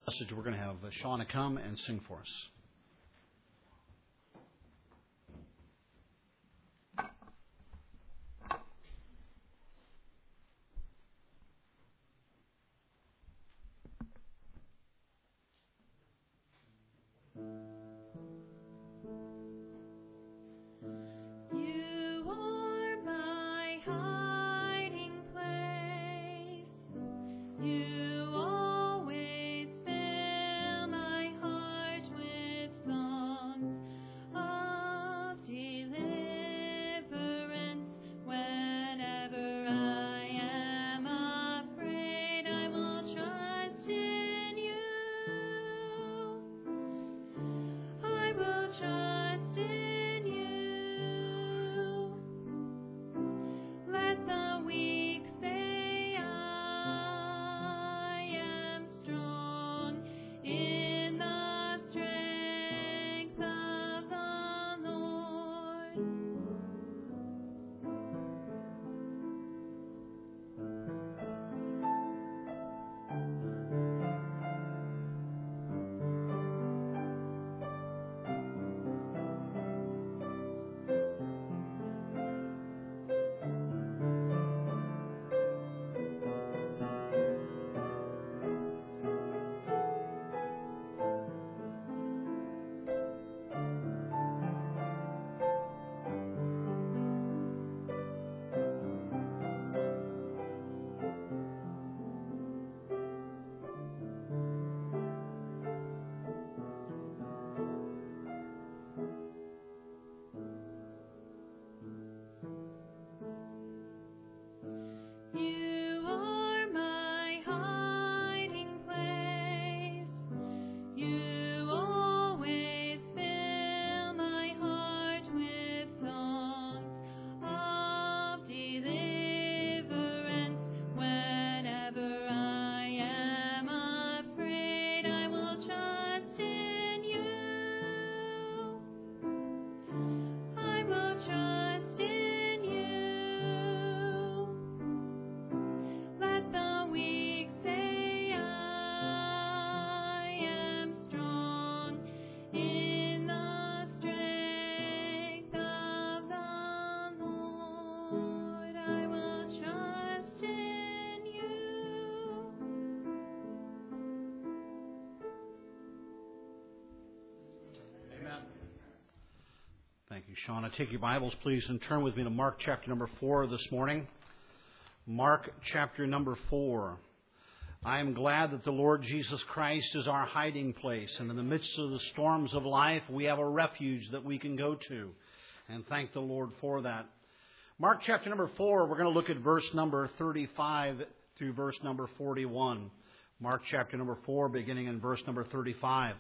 Message, we're going to have Shauna come and sing for us. Thank you, Shauna. Take your Bibles, please, and turn with me to Mark chapter number 4 this morning. Mark chapter number 4. I am glad that the Lord Jesus Christ is our hiding place, and in the midst of the storms of life, we have a refuge that we can go to, and thank the Lord for that. Mark chapter number 4, we're going to look at verse number 35 through verse number 41. Mark chapter number 4, beginning in verse number 35.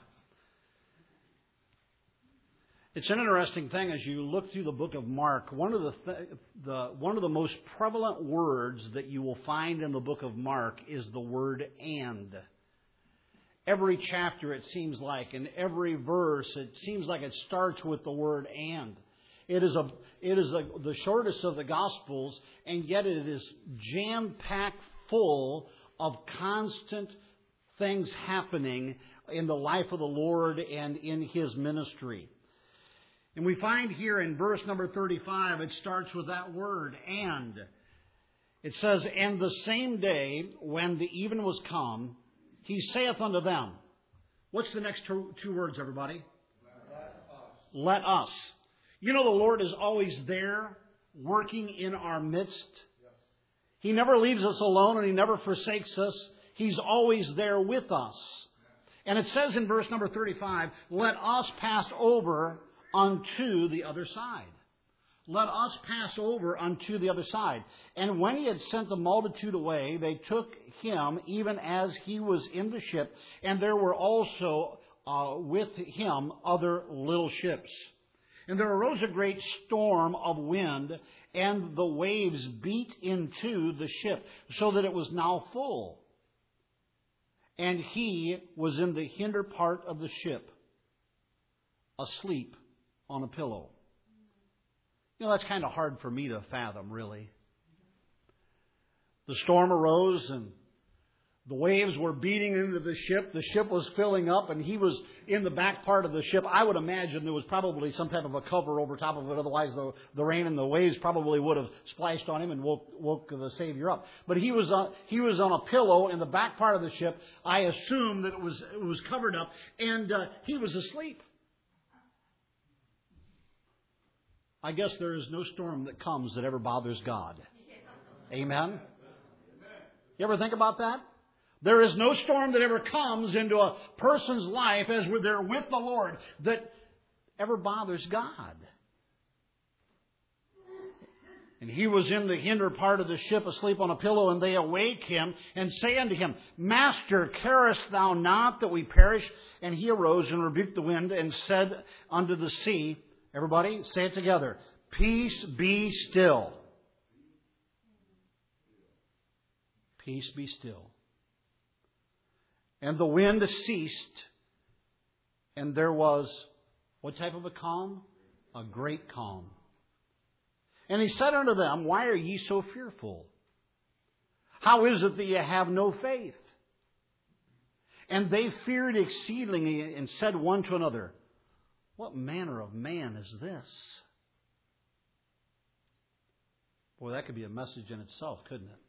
It's an interesting thing as you look through the book of Mark. One of the most prevalent words that you will find in the book of Mark is the word "and." Every chapter, it seems like, in every verse, it seems like it starts with the word "and." It is the shortest of the Gospels, and yet it is jam-packed full of constant things happening in the life of the Lord and in His ministry. And we find here in verse number 35, it starts with that word, "and." It says, "And the same day, when the even was come, He saith unto them." What's the next two words, everybody? Let us. You know, the Lord is always there, working in our midst. He never leaves us alone, and He never forsakes us. He's always there with us. And it says in verse number 35, "Let us pass over unto the other side." Let us pass over unto the other side. "And when He had sent the multitude away, they took Him even as He was in the ship, and there were also with Him other little ships. And there arose a great storm of wind, and the waves beat into the ship, so that it was now full. And He was in the hinder part of the ship, asleep on a pillow." You know, that's kind of hard for me to fathom, really. The storm arose, and The waves were beating into the ship. The ship was filling up, and he was in the back part of the ship. I would imagine there was probably some type of a cover over top of it. Otherwise, the rain and the waves probably would have splashed on him and woke the Savior up. But he was on a pillow in the back part of the ship. I assume that it was covered up, and he was asleep. I guess there is no storm that comes that ever bothers God. Amen? You ever think about that? There is no storm that ever comes into a person's life as they're with the Lord that ever bothers God. And he was in the hinder part of the ship asleep on a pillow, and they awake him and say unto him, Master, carest thou not that we perish? And he arose and rebuked the wind and said unto the sea, everybody, say it together, Peace be still. Peace be still. And the wind ceased, and there was, what type of a calm? A great calm. And he said unto them, Why are ye so fearful? How is it that ye have no faith? And they feared exceedingly, and said one to another, What manner of man is this? Boy, that could be a message in itself, couldn't it?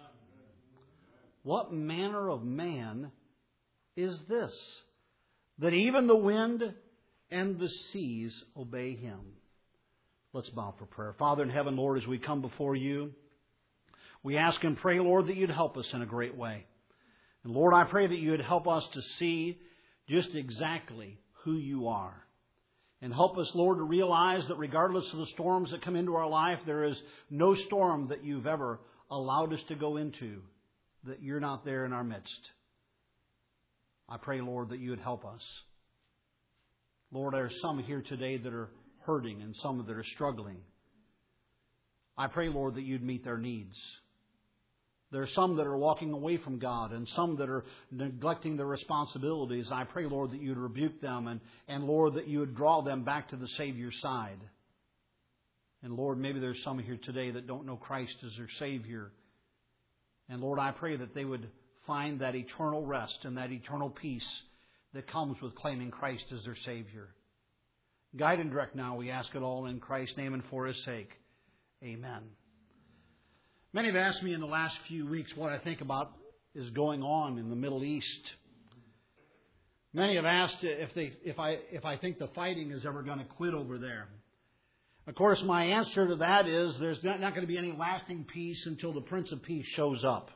What manner of man is this, that even the wind and the seas obey him? Let's bow for prayer. Father in heaven, Lord, as we come before you, we ask and pray, Lord, that you'd help us in a great way. And Lord, I pray that you'd help us to see just exactly who you are. And help us, Lord, to realize that regardless of the storms that come into our life, there is no storm that you've ever allowed us to go into that you're not there in our midst. I pray, Lord, that you would help us. Lord, there are some here today that are hurting and some that are struggling. I pray, Lord, that you'd meet their needs. There are some that are walking away from God and some that are neglecting their responsibilities. I pray, Lord, that you'd rebuke them and Lord, that you would draw them back to the Savior's side. And Lord, maybe there's some here today that don't know Christ as their Savior. And Lord, I pray that they would find that eternal rest and that eternal peace that comes with claiming Christ as their Savior. Guide and direct now, we ask it all in Christ's name and for His sake. Amen. Many have asked me in the last few weeks what I think about is going on in the Middle East. Many have asked if I think the fighting is ever going to quit over there. Of course, my answer to that is there's not going to be any lasting peace until the Prince of Peace shows up.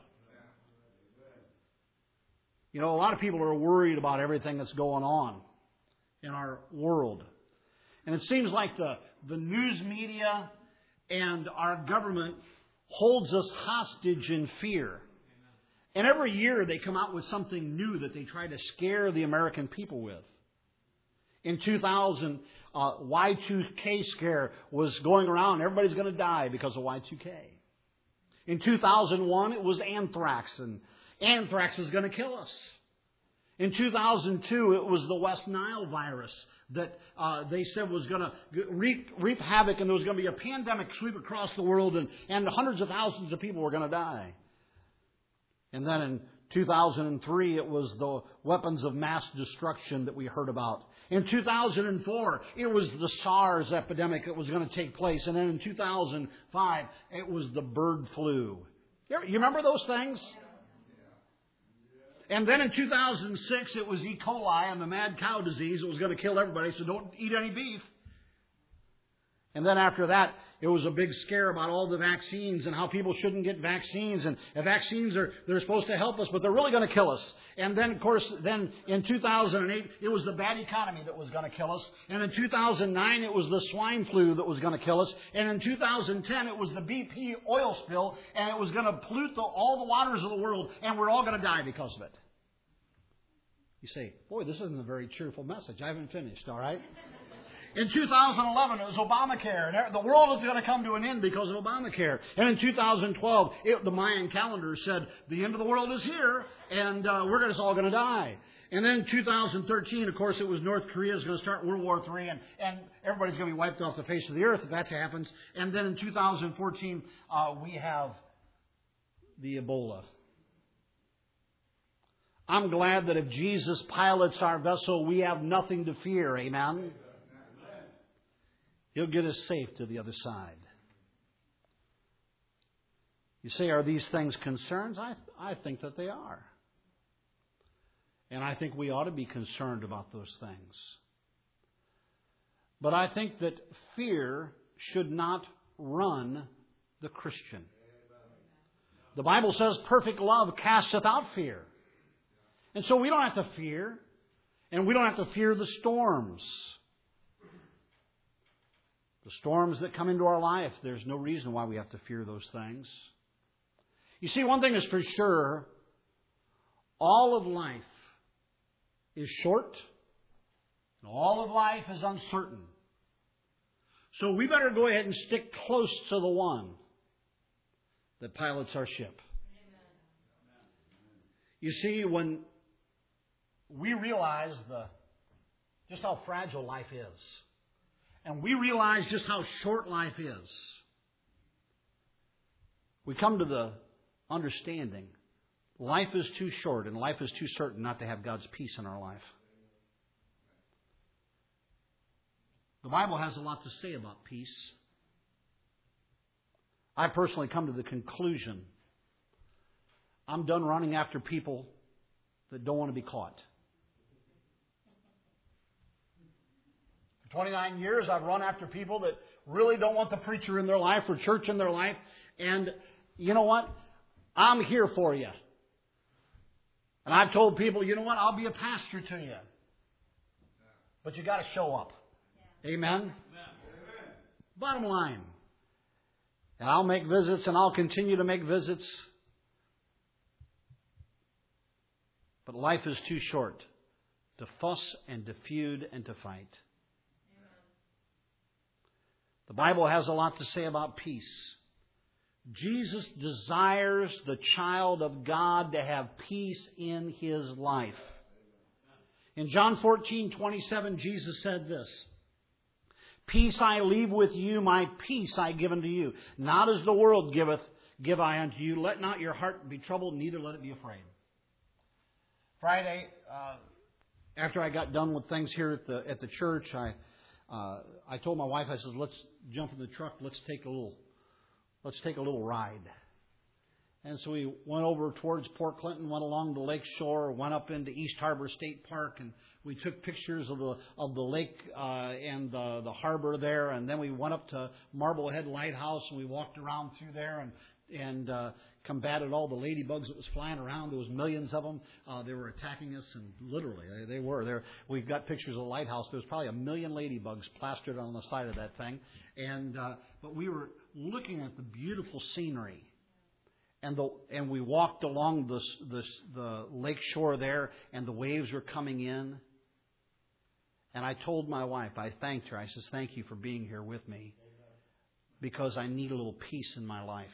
You know, a lot of people are worried about everything that's going on in our world. And it seems like the news media and our government holds us hostage in fear. And every year they come out with something new that they try to scare the American people with. In 2000, Y2K scare was going around. Everybody's going to die because of Y2K. In 2001, it was anthrax, and anthrax is going to kill us. In 2002, it was the West Nile virus that they said was going to reap havoc, and there was going to be a pandemic sweep across the world, and hundreds of thousands of people were going to die. And then in 2003, it was the weapons of mass destruction that we heard about. In 2004, it was the SARS epidemic that was going to take place. And then in 2005, it was the bird flu. You remember those things? And then in 2006, it was E. coli and the mad cow disease that was going to kill everybody, so don't eat any beef. And then after that, it was a big scare about all the vaccines and how people shouldn't get vaccines. And vaccines they're supposed to help us, but they're really going to kill us. And then, of course, in 2008, it was the bad economy that was going to kill us. And in 2009, it was the swine flu that was going to kill us. And in 2010, it was the BP oil spill, and it was going to pollute all the waters of the world, and we're all going to die because of it. You say, boy, this isn't a very cheerful message. I haven't finished, all right? In 2011, it was Obamacare. And the world is going to come to an end because of Obamacare. And in 2012, the Mayan calendar said the end of the world is here, and we're just all going to die. And then in 2013, of course, it was North Korea is going to start World War III, and everybody's going to be wiped off the face of the earth if that happens. And then in 2014, we have the Ebola. I'm glad that if Jesus pilots our vessel, we have nothing to fear. Amen? He'll get us safe to the other side. You say, are these things concerns? I think that they are. And I think we ought to be concerned about those things. But I think that fear should not run the Christian. The Bible says perfect love casteth out fear. And so we don't have to fear. And we don't have to fear the storms. The storms that come into our life, there's no reason why we have to fear those things. You see, one thing is for sure, all of life is short, and all of life is uncertain. So we better go ahead and stick close to the one that pilots our ship. You see, when we realize just how fragile life is, and we realize just how short life is, we come to the understanding life is too short and life is too certain not to have God's peace in our life. The Bible has a lot to say about peace. I personally come to the conclusion I'm done running after people that don't want to be caught. For 29 years, I've run after people that really don't want the preacher in their life or church in their life. And you know what? I'm here for you. And I've told people, you know what? I'll be a pastor to you. But you got to show up. Yeah. Amen? Bottom line. And I'll make visits and I'll continue to make visits. But life is too short to fuss and to feud and to fight. The Bible has a lot to say about peace. Jesus desires the child of God to have peace in his life. In John 14:27, Jesus said this, "Peace I leave with you, my peace I give unto you. Not as the world giveth, give I unto you. Let not your heart be troubled, neither let it be afraid." Friday, after I got done with things here at the church, I told my wife, I said, let's jump in the truck, let's take a little ride. And so we went over towards Port Clinton, went along the lake shore, went up into East Harbor State Park, and we took pictures of the lake and the harbor there. And then we went up to Marblehead Lighthouse, and we walked around through there and combated all the ladybugs that was flying around. There was millions of them. They were attacking us, and literally they were there. We've got pictures of the lighthouse. There was probably 1 million ladybugs plastered on the side of that thing. And but we were looking at the beautiful scenery, and we walked along the lake shore there, and the waves were coming in. And I told my wife, I thanked her. I says, "Thank you for being here with me, because I need a little peace in my life."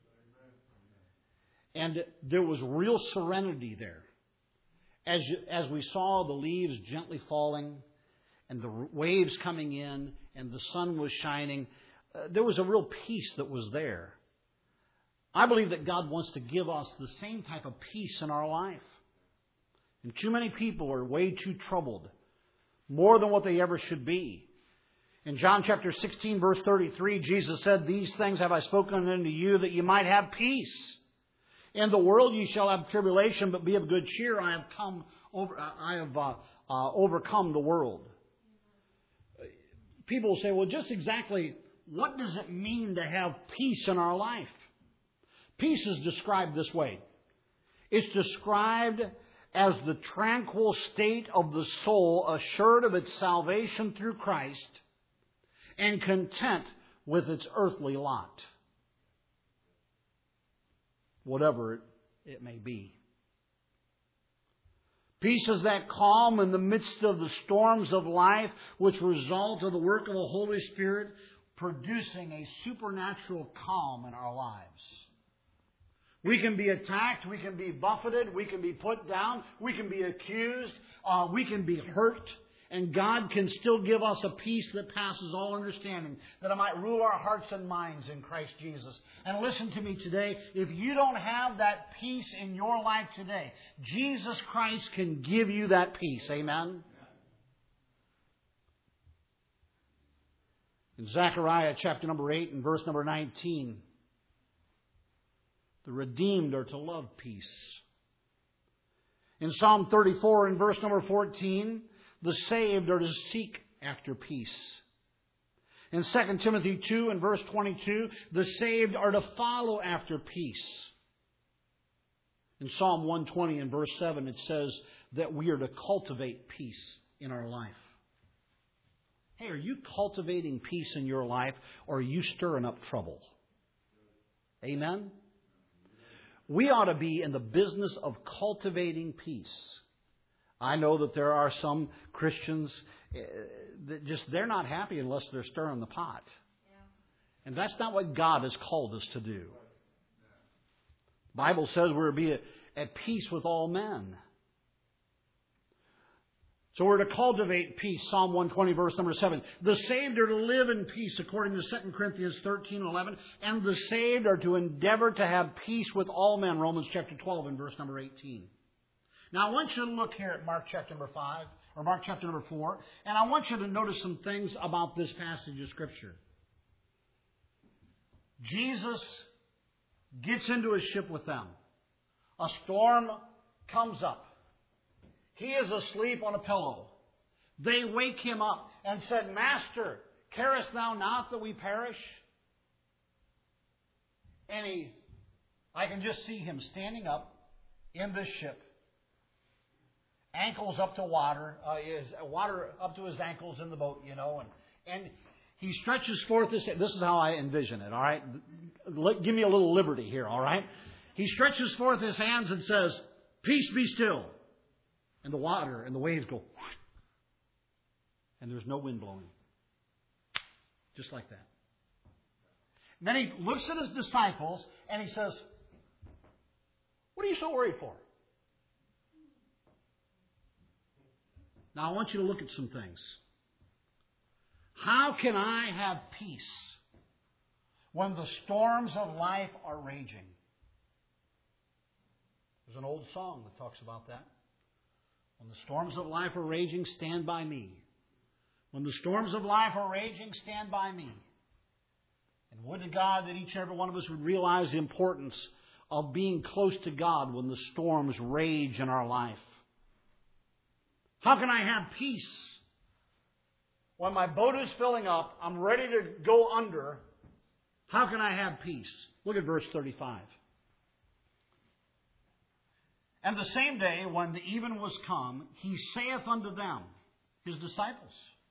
And there was real serenity there. As we saw the leaves gently falling and the waves coming in and the sun was shining, there was a real peace that was there. I believe that God wants to give us the same type of peace in our life. And too many people are way too troubled, more than what they ever should be. In John chapter 16, verse 33, Jesus said, "These things have I spoken unto you, that you might have peace. In the world ye shall have tribulation, but be of good cheer. I have overcome the world." People say, well, just exactly what does it mean to have peace in our life? Peace is described this way. It's described as the tranquil state of the soul, assured of its salvation through Christ, and content with its earthly lot, whatever it may be. Peace is that calm in the midst of the storms of life, which result of the work of the Holy Spirit producing a supernatural calm in our lives. We can be attacked, we can be buffeted, we can be put down, we can be accused, we can be hurt, And God can still give us a peace that passes all understanding, that it might rule our hearts and minds in Christ Jesus. And listen to me today, if you don't have that peace in your life today, Jesus Christ can give you that peace. Amen? In Zechariah chapter number 8 and verse number 19, the redeemed are to love peace. In Psalm 34 and verse number 14, the saved are to seek after peace. In 2 Timothy 2 and verse 22, the saved are to follow after peace. In Psalm 120 and verse 7, it says that we are to cultivate peace in our life. Hey, are you cultivating peace in your life, or are you stirring up trouble? Amen? We ought to be in the business of cultivating peace. I know that there are some Christians that they're not happy unless they're stirring the pot. Yeah. And that's not what God has called us to do. The Bible says we're to be at peace with all men. So we're to cultivate peace. Psalm 120, verse number 7. The saved are to live in peace, according to 2 Corinthians 13:11. And the saved are to endeavor to have peace with all men. Romans chapter 12 and verse number 18. Now, I want you to look here at Mark chapter number 5, or Mark chapter number 4, and I want you to notice some things about this passage of Scripture. Jesus gets into a ship with them. A storm comes up. He is asleep on a pillow. They wake him up and said, Master, carest thou not that we perish? And I can just see him standing up in this ship, ankles up to water, water up to his ankles in the boat, and he stretches forth his hand. This is how I envision it, all right? Give me a little liberty here, all right? He stretches forth his hands and says, Peace be still. And the water and the waves go, and there's no wind blowing. Just like that. And then he looks at his disciples and he says, What are you so worried for? Now I want you to look at some things. How can I have peace when the storms of life are raging? There's an old song that talks about that. When the storms of life are raging, stand by me. When the storms of life are raging, stand by me. And would to God that each and every one of us would realize the importance of being close to God when the storms rage in our life. How can I have peace when my boat is filling up, I'm ready to go under? How can I have peace? Look at verse 35. And the same day, when the even was come, he saith unto them, his disciples,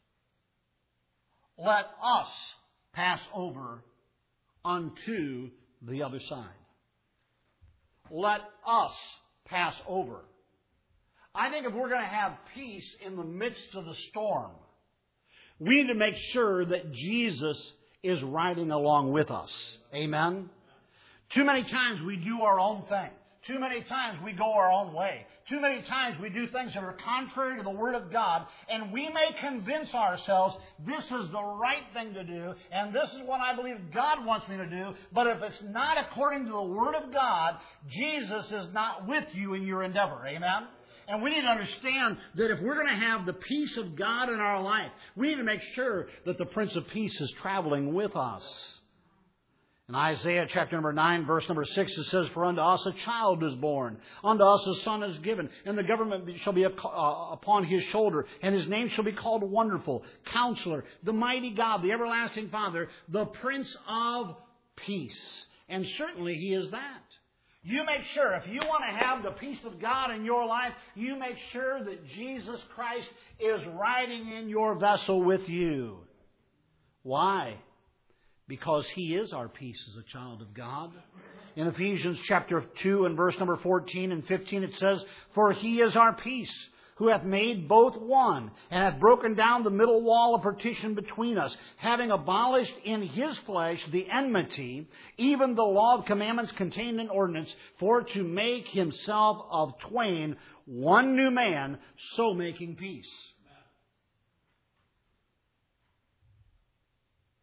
Let us pass over unto the other side. Let us pass over. I think if we're going to have peace in the midst of the storm, we need to make sure that Jesus is riding along with us. Amen? Too many times we do our own thing. Too many times we go our own way. Too many times we do things that are contrary to the Word of God, and we may convince ourselves this is the right thing to do, and this is what I believe God wants me to do, but if it's not according to the Word of God, Jesus is not with you in your endeavor. Amen? And we need to understand that if we're going to have the peace of God in our life, we need to make sure that the Prince of Peace is traveling with us. In Isaiah chapter number 9, verse number 6, it says, For unto us a child is born, unto us a son is given, and the government shall be upon his shoulder, and his name shall be called Wonderful, Counselor, the Mighty God, the Everlasting Father, the Prince of Peace. And certainly he is that. You make sure, if you want to have the peace of God in your life, you make sure that Jesus Christ is riding in your vessel with you. Why? Because He is our peace as a child of God. In Ephesians chapter 2 and verse number 14 and 15 it says, For He is our peace, who hath made both one, and hath broken down the middle wall of partition between us, having abolished in His flesh the enmity, even the law of commandments contained in ordinance, for to make Himself of twain one new man, so making peace.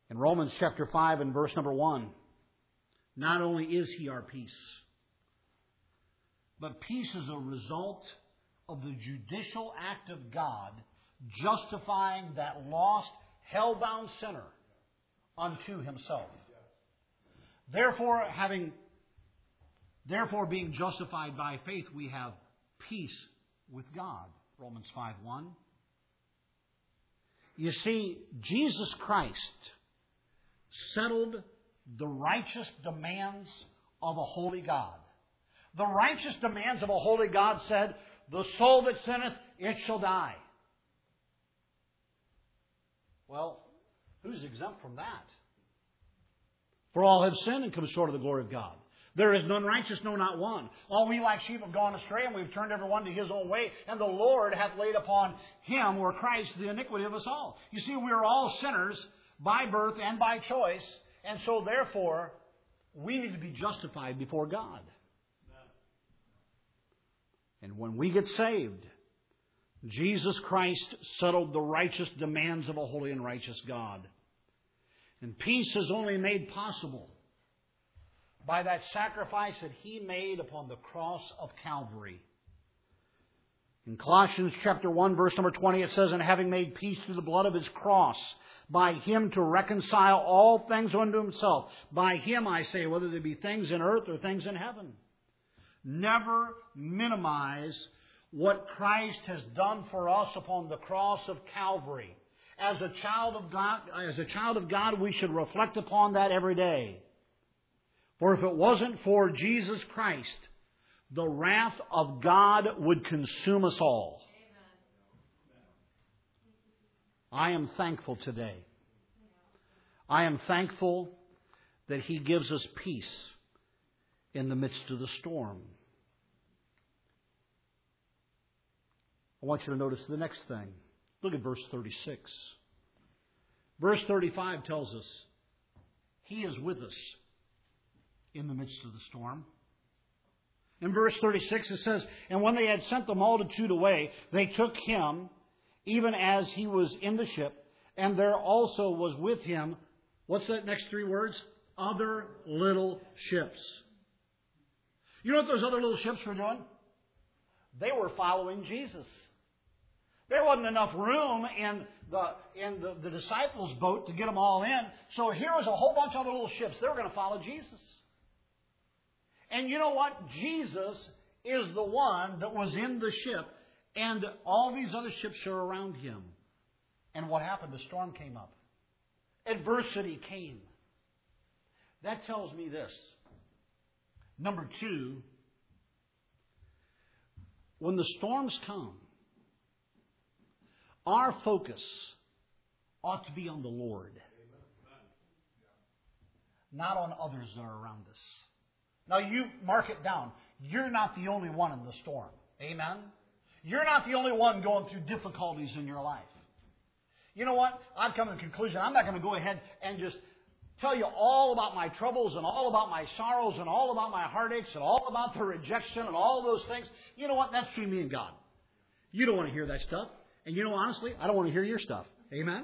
In Romans chapter 5 and verse number 1, not only is He our peace, but peace is a result of the judicial act of God justifying that lost, hell-bound sinner unto Himself. Therefore, being justified by faith, we have peace with God. Romans 5:1. You see, Jesus Christ settled the righteous demands of a holy God. The righteous demands of a holy God said, the soul that sinneth, it shall die. Well, who's exempt from that? For all have sinned and come short of the glory of God. There is none righteous, no, not one. All we like sheep have gone astray, and we've turned everyone to his own way, and the Lord hath laid upon Him, or Christ, the iniquity of us all. You see, we are all sinners by birth and by choice, and so therefore, we need to be justified before God. And when we get saved, Jesus Christ settled the righteous demands of a holy and righteous God. And peace is only made possible by that sacrifice that He made upon the cross of Calvary. In Colossians chapter 1, verse number 20, it says, and having made peace through the blood of His cross, by Him to reconcile all things unto Himself. By Him, I say, whether they be things in earth or things in heaven. Never minimize what Christ has done for us upon the cross of Calvary. As a child of God, we should reflect upon that every day. For if it wasn't for Jesus Christ, the wrath of God would consume us all. I am thankful today. I am thankful that He gives us peace in the midst of the storm. I want you to notice the next thing. Look at verse 36. Verse 35 tells us He is with us in the midst of the storm. In verse 36 it says, and when they had sent the multitude away, they took Him, even as He was in the ship, and there also was with Him, what's that next three words? Other little ships. You know what those other little ships were doing? They were following Jesus. There wasn't enough room in the disciples' boat to get them all in. So here was a whole bunch of other little ships. They were going to follow Jesus. And you know what? Jesus is the one that was in the ship. And all these other ships are around Him. And what happened? The storm came up. Adversity came. That tells me this. Number two, when the storms come, our focus ought to be on the Lord, not on others that are around us. Now you mark it down. You're not the only one in the storm. Amen? You're not the only one going through difficulties in your life. You know what? I've come to the conclusion, I'm not going to go ahead and just tell you all about my troubles and all about my sorrows and all about my heartaches and all about the rejection and all those things. You know what? That's between me and God. You don't want to hear that stuff. And you know, honestly, I don't want to hear your stuff. Amen?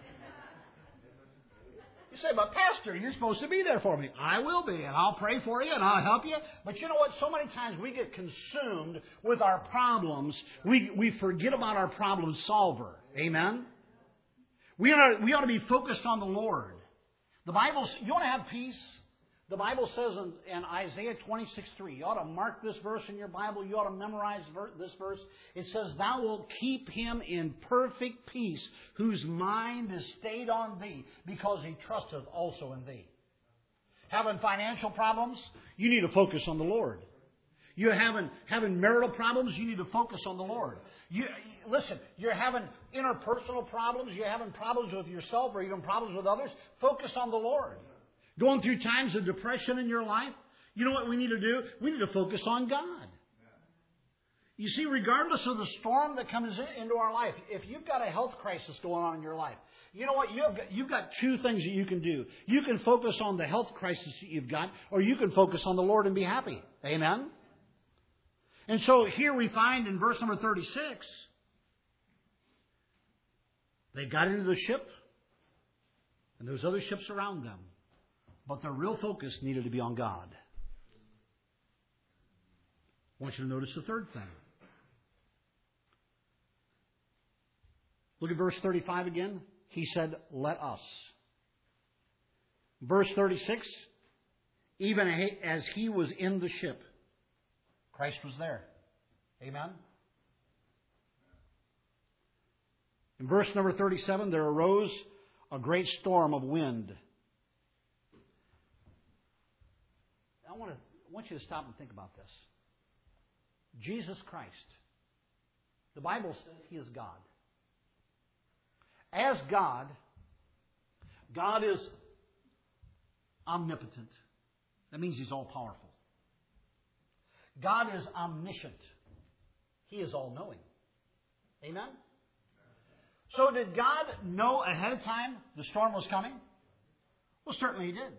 You say, but Pastor, you're supposed to be there for me. I will be, and I'll pray for you, and I'll help you. But you know what? So many times we get consumed with our problems, we forget about our problem solver. Amen? We ought to be focused on the Lord. The Bible, you want to have peace? The Bible says in Isaiah 26:3, you ought to mark this verse in your Bible. You ought to memorize this verse. It says, thou wilt keep him in perfect peace, whose mind is stayed on thee, because he trusteth also in thee. Having financial problems, you need to focus on the Lord. You're having marital problems, you need to focus on the Lord. Listen, you're having interpersonal problems, you're having problems with yourself or even problems with others, focus on the Lord. Going through times of depression in your life, you know what we need to do? We need to focus on God. You see, regardless of the storm that comes into our life, if you've got a health crisis going on in your life, you know what? You've got two things that you can do. You can focus on the health crisis that you've got, or you can focus on the Lord and be happy. Amen? And so here we find in verse number 36, they got into the ship, And there's other ships around them. But their real focus needed to be on God. I want you to notice the third thing. Look at verse 35 again. He said, let us. Verse 36, even as he was in the ship, Christ was there. Amen? In verse number 37, there arose a great storm of wind. I want you to stop and think about this. Jesus Christ. The Bible says He is God. As God, God is omnipotent. That means He's all-powerful. God is omniscient. He is all-knowing. Amen? So did God know ahead of time the storm was coming? Well, certainly He did.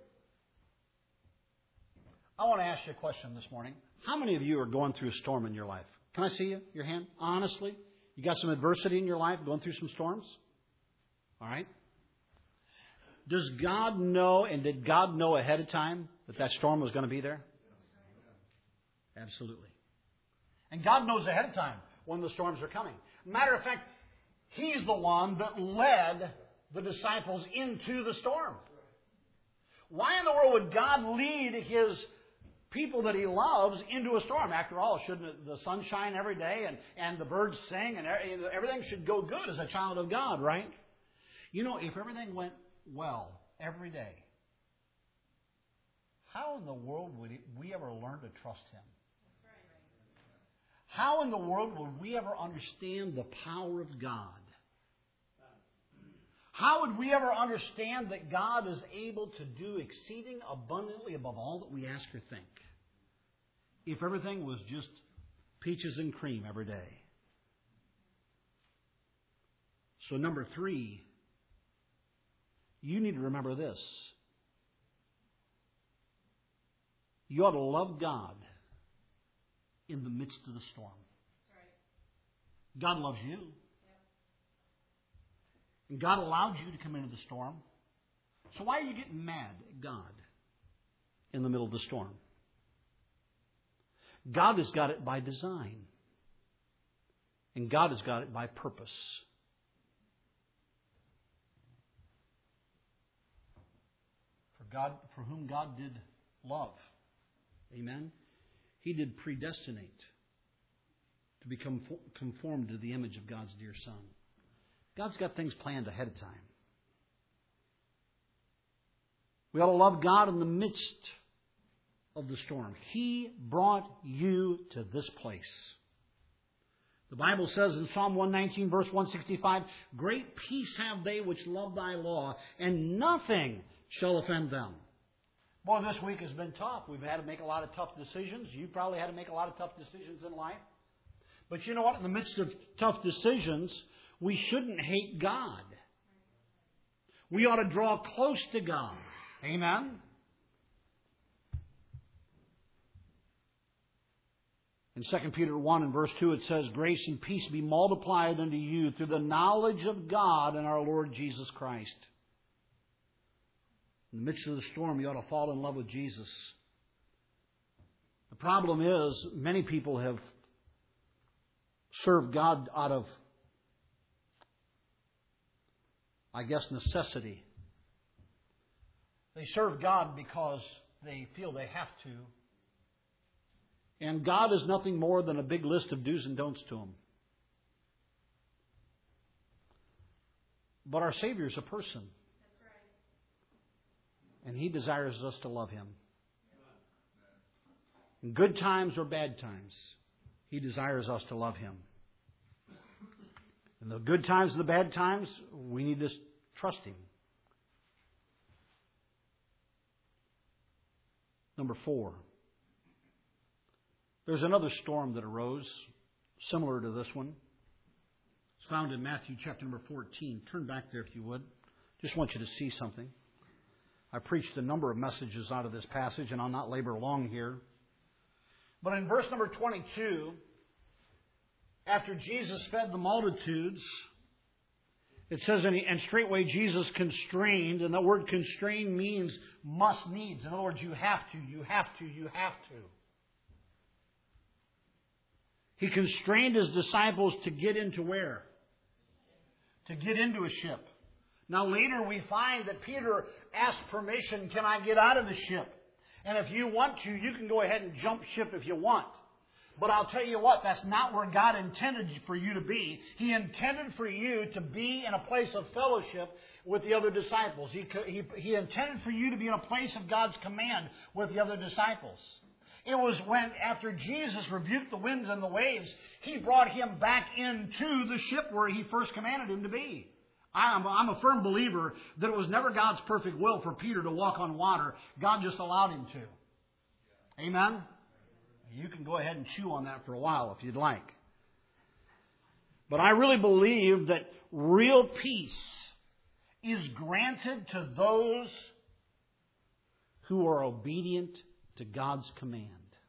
I want to ask you a question this morning. How many of you are going through a storm in your life? Can I see you? Your hand? Honestly? You got some adversity in your life, going through some storms? All right. Does God know, and did God know ahead of time that storm was going to be there? Absolutely. And God knows ahead of time when the storms are coming. Matter of fact, He's the one that led the disciples into the storm. Why in the world would God lead His people that He loves into a storm? After all, shouldn't the sun shine every day and the birds sing and everything should go good as a child of God, right? You know, if everything went well every day, how in the world would we ever learn to trust Him? How in the world would we ever understand the power of God? How would we ever understand that God is able to do exceeding abundantly above all that we ask or think? If everything was just peaches and cream every day. So number 3, you need to remember this. You ought to love God in the midst of the storm. God loves you. And God allowed you to come into the storm. So why are you getting mad at God in the middle of the storm? God has got it by design. And God has got it by purpose. For whom God did love. Amen? He did predestinate to become conformed to the image of God's dear Son. God's got things planned ahead of time. We ought to love God in the midst of the storm. He brought you to this place. The Bible says in Psalm 119, verse 165, great peace have they which love thy law, and nothing shall offend them. Boy, this week has been tough. We've had to make a lot of tough decisions. You probably had to make a lot of tough decisions in life. But you know what? In the midst of tough decisions, we shouldn't hate God. We ought to draw close to God. Amen? In 2 Peter 1 and verse 2 it says, grace and peace be multiplied unto you through the knowledge of God and our Lord Jesus Christ. In the midst of the storm, you ought to fall in love with Jesus. The problem is, many people have served God out of, I guess, necessity. They serve God because they feel they have to. And God is nothing more than a big list of do's and don'ts to them. But our Savior is a person. And He desires us to love Him. In good times or bad times, He desires us to love Him. In the good times and the bad times, we need to trust Him. Number 4. There's another storm that arose, similar to this one. It's found in Matthew chapter number 14. Turn back there if you would. Just want you to see something. I preached a number of messages out of this passage, and I'll not labor long here. But in verse number 22, after Jesus fed the multitudes, It says, and straightway Jesus constrained, and the word constrain means must needs. In other words, you have to, you have to, you have to. He constrained His disciples to get into where? To get into a ship. Now later we find that Peter asked permission, can I get out of the ship? And if you want to, you can go ahead and jump ship if you want. But I'll tell you what, that's not where God intended for you to be. He intended for you to be in a place of fellowship with the other disciples. He intended for you to be in a place of God's command with the other disciples. It was when, after Jesus rebuked the winds and the waves, He brought him back into the ship where He first commanded him to be. I'm a firm believer that it was never God's perfect will for Peter to walk on water. God just allowed him to. Amen? You can go ahead and chew on that for a while if you'd like. But I really believe that real peace is granted to those who are obedient to God's command.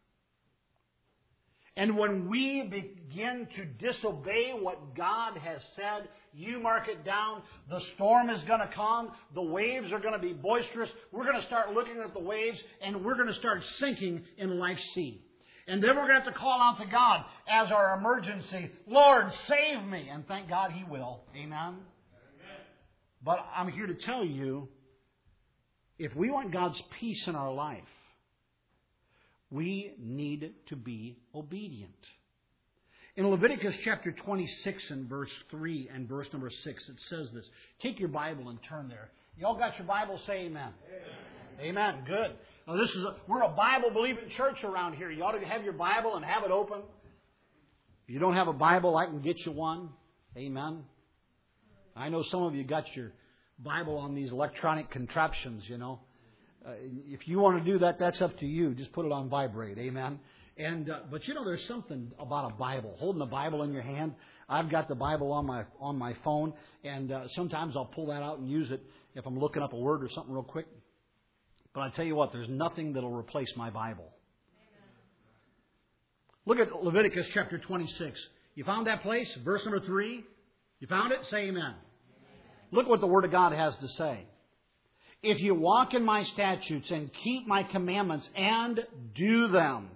And when we begin to disobey what God has said, you mark it down, the storm is going to come, the waves are going to be boisterous, we're going to start looking at the waves, and we're going to start sinking in life's sea. And then we're going to have to call out to God as our emergency, Lord, save me. And thank God He will. Amen? Amen. But I'm here to tell you, if we want God's peace in our life, we need to be obedient. In Leviticus chapter 26 and verse 3 and verse number 6, it says this. Take your Bible and turn there. You all got your Bible? Say amen. Amen. Amen. Good. Now we're a Bible-believing church around here. You ought to have your Bible and have it open. If you don't have a Bible, I can get you one. Amen. I know some of you got your Bible on these electronic contraptions, you know. If you want to do that, that's up to you. Just put it on vibrate. Amen. But you know, there's something about a Bible. Holding a Bible in your hand. I've got the Bible on my phone, and sometimes I'll pull that out and use it if I'm looking up a word or something real quick. But I tell you what, there's nothing that'll replace my Bible. Look at Leviticus chapter 26. You found that place? Verse number 3. You found it? Say amen. Look what the Word of God has to say. If you walk in my statutes and keep my commandments and do them.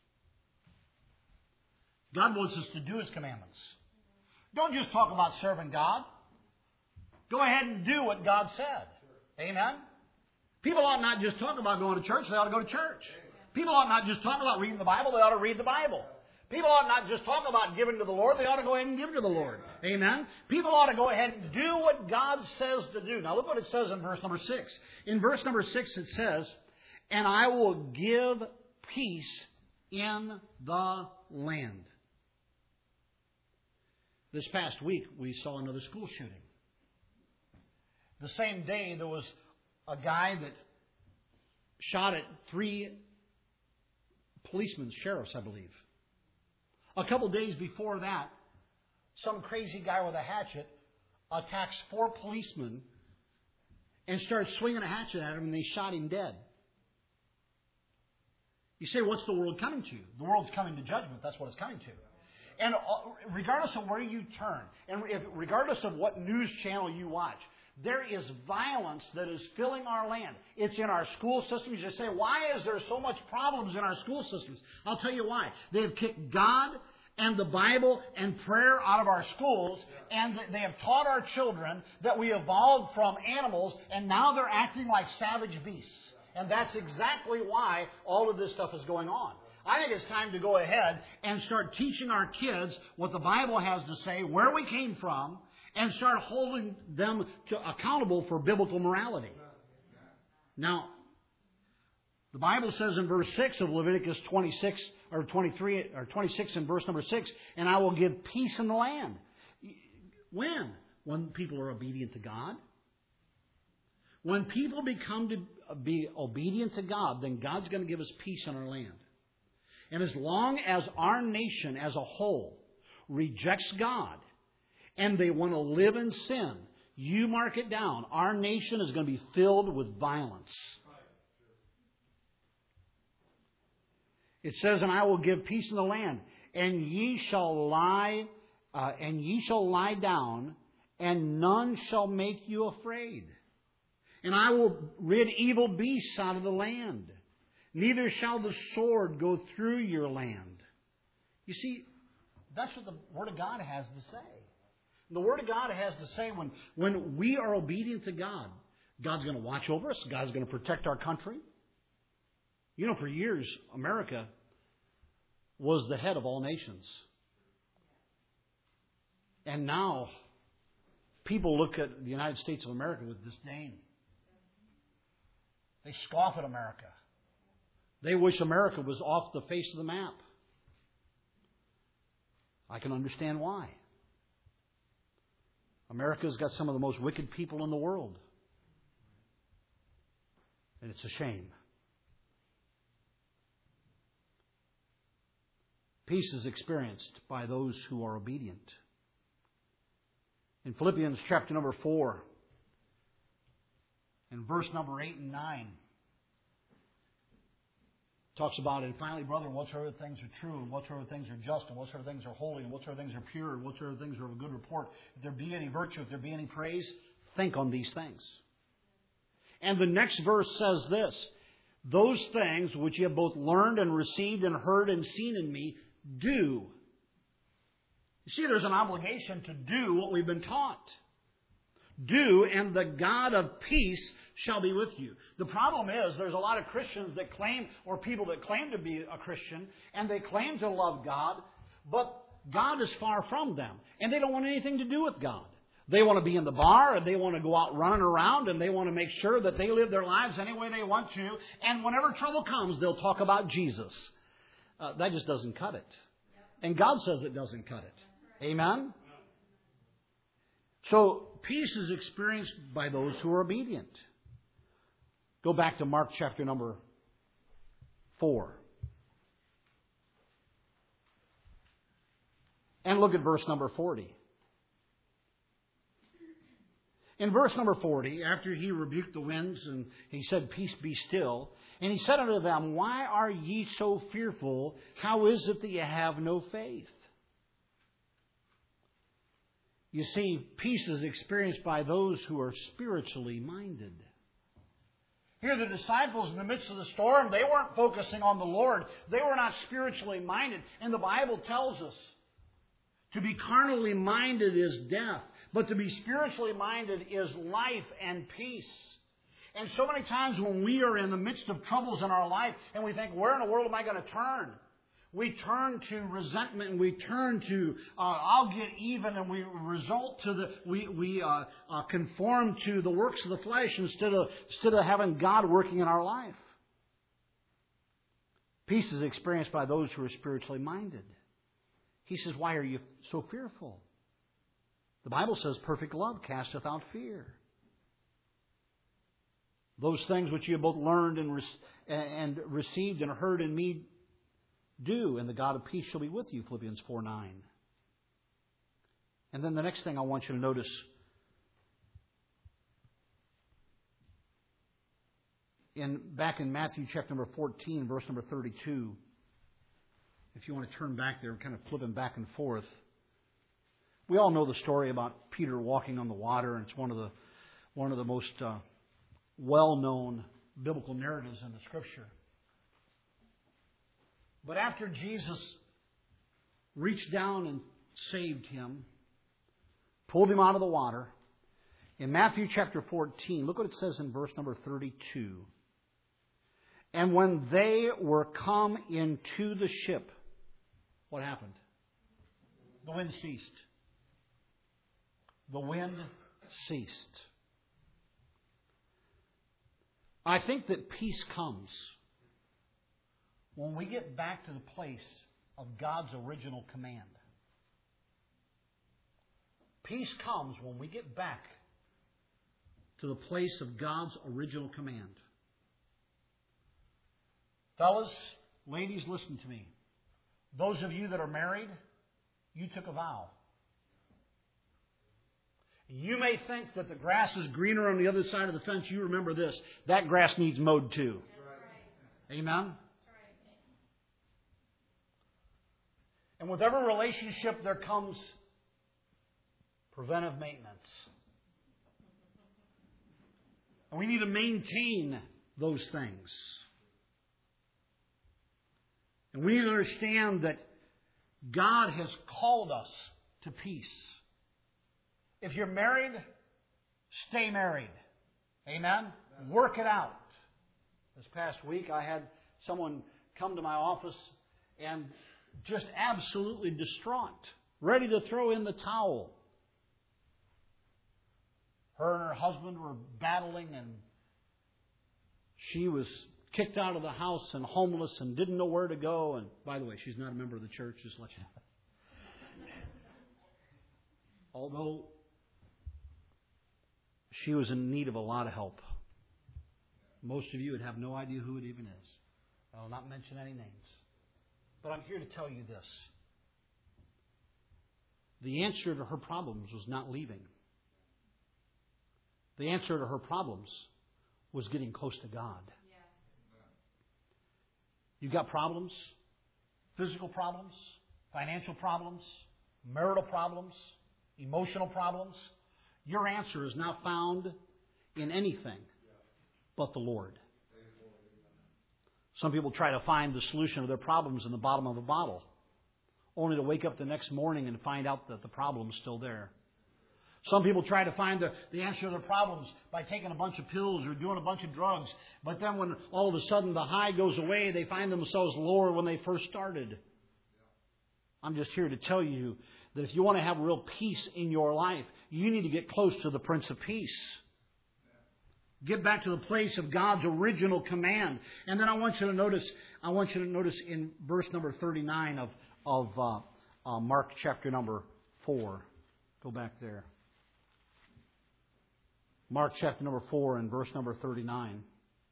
God wants us to do His commandments. Don't just talk about serving God. Go ahead and do what God said. Amen? People ought not just talk about going to church, they ought to go to church. People ought not just talk about reading the Bible, they ought to read the Bible. People ought not just talk about giving to the Lord, they ought to go ahead and give to the Lord. Amen? People ought to go ahead and do what God says to do. Now look what it says in verse number 6. In verse number 6 it says, and I will give peace in the land. This past week we saw another school shooting. The same day there was a guy that shot at 3 policemen, sheriffs, I believe. A couple days before that, some crazy guy with a hatchet attacks 4 policemen and starts swinging a hatchet at him, and they shot him dead. You say, what's the world coming to? The world's coming to judgment. That's what it's coming to. And regardless of where you turn, and regardless of what news channel you watch, there is violence that is filling our land. It's in our school systems. You say, why is there so much problems in our school systems? I'll tell you why. They have kicked God and the Bible and prayer out of our schools, and they have taught our children that we evolved from animals, and now they're acting like savage beasts. And that's exactly why all of this stuff is going on. I think it's time to go ahead and start teaching our kids what the Bible has to say, where we came from, and start holding them accountable for biblical morality. Now, the Bible says in verse 6 of Leviticus 26 or 23 or 26 in verse number 6, and I will give peace in the land. When? When people are obedient to God. When people become to be obedient to God, then God's going to give us peace in our land. And as long as our nation as a whole rejects God, and they want to live in sin, you mark it down. Our nation is going to be filled with violence. It says, and I will give peace in the land, and ye shall lie down and none shall make you afraid. And I will rid evil beasts out of the land. Neither shall the sword go through your land. You see, that's what the Word of God has to say. The Word of God has to say when we are obedient to God, God's going to watch over us. God's going to protect our country. You know, for years, America was the head of all nations. And now, people look at the United States of America with disdain. They scoff at America. They wish America was off the face of the map. I can understand why. America's got some of the most wicked people in the world. And it's a shame. Peace is experienced by those who are obedient. In Philippians chapter number 4, in verse number 8 and 9, talks about it. And finally, brethren, whatsoever things are true, and whatsoever things are just, and whatsoever things are holy, and whatsoever things are pure, and whatsoever things are of a good report, if there be any virtue, if there be any praise, think on these things. And the next verse says this: those things which you have both learned and received and heard and seen in me, do. You see, there's an obligation to do what we've been taught. Do, and the God of peace shall be with you. The problem is there's a lot of Christians that claim, or people that claim to be a Christian, and they claim to love God, but God is far from them. And they don't want anything to do with God. They want to be in the bar, and they want to go out running around, and they want to make sure that they live their lives any way they want to. And whenever trouble comes, they'll talk about Jesus. That just doesn't cut it. And God says it doesn't cut it. Amen? So, peace is experienced by those who are obedient. Go back to Mark chapter number 4. And look at verse number 40. In verse number 40, after he rebuked the winds and he said, peace be still, and he said unto them, why are ye so fearful? How is it that ye have no faith? You see, peace is experienced by those who are spiritually minded. Here, the disciples in the midst of the storm, they weren't focusing on the Lord. They were not spiritually minded. And the Bible tells us to be carnally minded is death, but to be spiritually minded is life and peace. And so many times when we are in the midst of troubles in our life and we think, where in the world am I going to turn? We turn to resentment, and we turn to I'll get even, and we result to we conform to the works of the flesh instead of having God working in our life. Peace is experienced by those who are spiritually minded. He says, why are you so fearful? The Bible says, perfect love casteth out fear. Those things which you have both learned and received and heard in me, do, and the God of peace shall be with you, Philippians 4:9. And then the next thing I want you to notice, back in Matthew chapter number 14, verse number 32, if you want to turn back there and kind of flipping back and forth. We all know the story about Peter walking on the water, and it's one of the most well-known biblical narratives in the Scripture. But after Jesus reached down and saved him, pulled him out of the water, in Matthew chapter 14, look what it says in verse number 32. And when they were come into the ship, what happened? The wind ceased. The wind ceased. I think that peace comes when we get back to the place of God's original command. Peace comes when we get back to the place of God's original command. Fellas, ladies, listen to me. Those of you that are married, you took a vow. You may think that the grass is greener on the other side of the fence. You remember this. That grass needs mowed too. Right. Amen? And with every relationship there comes Preventive maintenance. And we need to maintain those things. And we need to understand that God has called us to peace. If you're married, stay married. Amen? Work it out. This past week I had someone come to my office and just absolutely distraught, ready to throw in the towel. Her and her husband were battling, and she was kicked out of the house and homeless and didn't know where to go. And by the way, she's not a member of the church, just to let you know. Although she was in need of a lot of help. Most of you would have no idea who it even is. I will not mention any names. But I'm here to tell you this. The answer to her problems was not leaving. The answer to her problems was getting close to God. You got problems? Physical problems? Financial problems? Marital problems? Emotional problems? Your answer is not found in anything but the Lord. Some people try to find the solution of their problems in the bottom of a bottle, only to wake up the next morning and find out that the problem is still there. Some people try to find the answer to their problems by taking a bunch of pills or doing a bunch of drugs. But then when all of a sudden the high goes away, they find themselves lower when they first started. I'm just here to tell you that if you want to have real peace in your life, you need to get close to the Prince of Peace. Get back to the place of God's original command. And then I want you to notice in verse number 39 of Mark chapter number 4. Go back there. Mark chapter number 4 and verse number 39.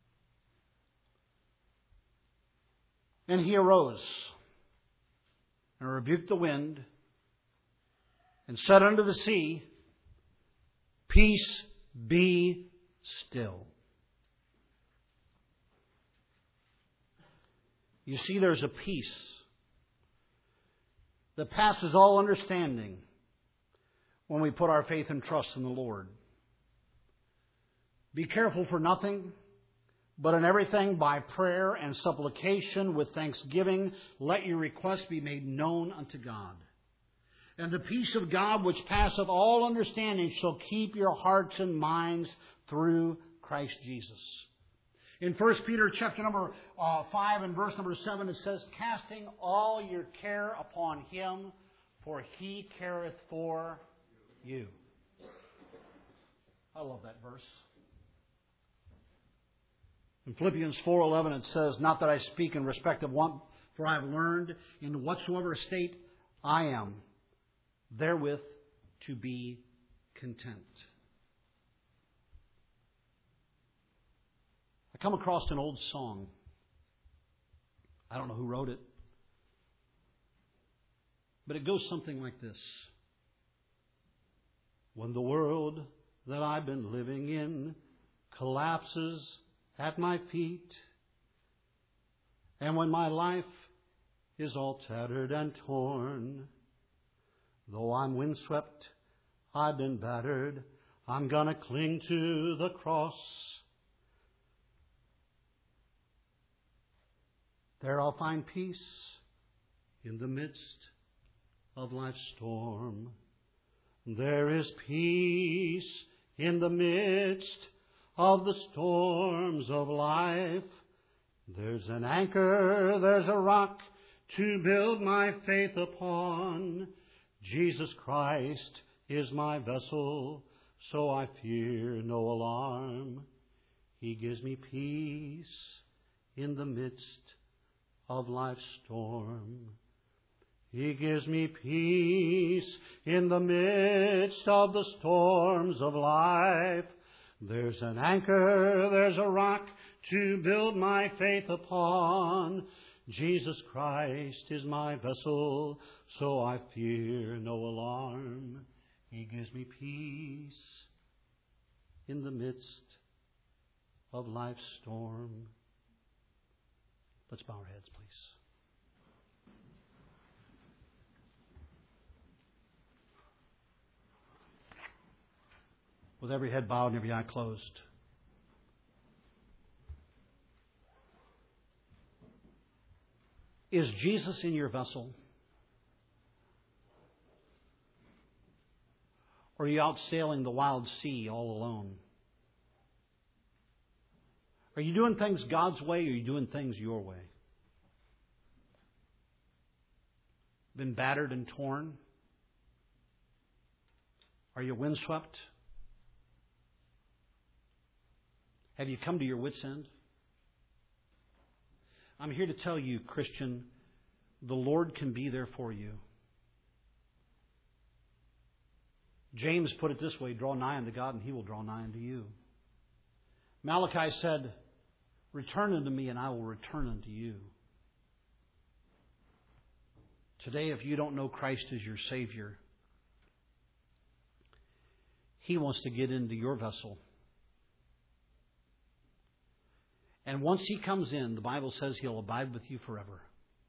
And he arose and rebuked the wind and said unto the sea, Peace, be still. You see, there's a peace that passes all understanding when we put our faith and trust in the Lord. Be careful for nothing, but in everything by prayer and supplication with thanksgiving, let your requests be made known unto God. And the peace of God which passeth all understanding shall keep your hearts and minds through Christ Jesus. In 1 Peter chapter number 5 and verse number 7 it says, Casting all your care upon Him, for He careth for you. I love that verse. In Philippians 4:11 it says, Not that I speak in respect of one, for I have learned in whatsoever state I am, therewith to be content. I come across an old song. I don't know who wrote it, but it goes something like this. When the world that I've been living in collapses at my feet, and when my life is all tattered and torn, though I'm windswept, I've been battered, I'm gonna cling to the cross. There I'll find peace in the midst of life's storm. There is peace in the midst of the storms of life. There's an anchor, there's a rock to build my faith upon. Jesus Christ is my vessel, so I fear no alarm. He gives me peace in the midst of life's storm. He gives me peace in the midst of the storms of life. There's an anchor, there's a rock to build my faith upon. Jesus Christ is my vessel, so I fear no alarm. He gives me peace in the midst of life's storm. Let's bow our heads, please. With every head bowed and every eye closed. Is Jesus in your vessel? Or are you out sailing the wild sea all alone? Are you doing things God's way, or are you doing things your way? Been battered and torn? Are you windswept? Have you come to your wits' end? I'm here to tell you, Christian, the Lord can be there for you. James put it this way, draw nigh unto God and He will draw nigh unto you. Malachi said, return unto me and I will return unto you. Today, if you don't know Christ as your Savior, He wants to get into your vessel. And once He comes in, the Bible says He'll abide with you forever.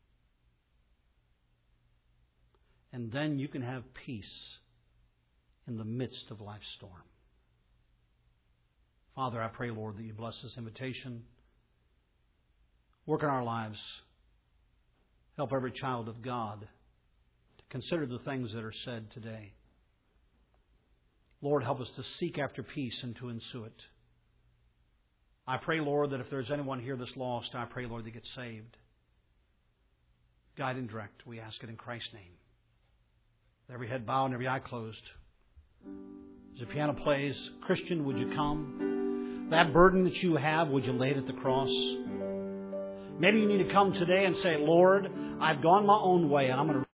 And then you can have peace in the midst of life's storm. Father, I pray, Lord, that You bless this invitation. Work in our lives. Help every child of God to consider the things that are said today. Lord, help us to seek after peace and to ensue it. I pray, Lord, that if there's anyone here that's lost, I pray, Lord, they get saved. Guide and direct, we ask it in Christ's name. With every head bowed and every eye closed. As the piano plays, Christian, would you come? That burden that you have, would you lay it at the cross? Maybe you need to come today and say, Lord, I've gone my own way and I'm going to